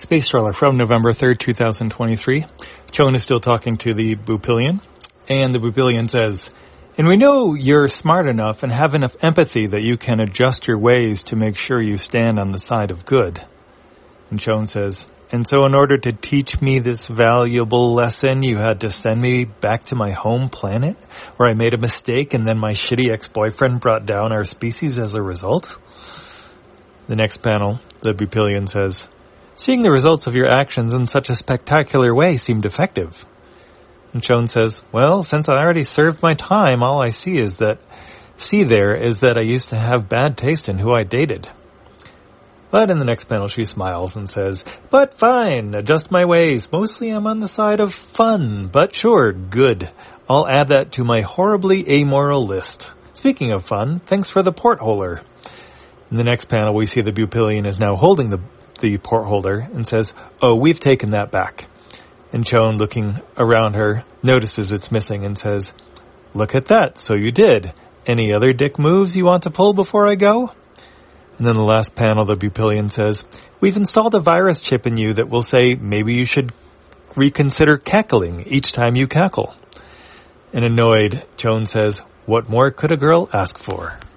Space Trawler from November 3rd, 2023. Chone is still talking to the Bupillion, and the Bupillion says, "And we know you're smart enough and have enough empathy that you can adjust your ways to make sure you stand on the side of good." And Chone says, "And so in order to teach me this valuable lesson, you had to send me back to my home planet, where I made a mistake and then my shitty ex-boyfriend brought down our species as a result?" The next panel, the Bupillion says, "Seeing the results of your actions in such a spectacular way seemed effective." And Chone says, "Well, since I already served my time, all I see there is that I used to have bad taste in who I dated." But in the next panel, she smiles and says, "But fine, adjust my ways. Mostly I'm on the side of fun, but sure, good. I'll add that to my horribly amoral list. Speaking of fun, thanks for the portholer." In the next panel, we see the Bupillion is now holding the portholder and says, "Oh, we've taken that back." And Chone, looking around her, notices it's missing and says, "Look at that, so you did. Any other dick moves you want to pull before I go?" And then the last panel, the Bupillion says, "We've installed a virus chip in you that will say maybe you should reconsider cackling each time you cackle." And annoyed, Chone says, "What more could a girl ask for?"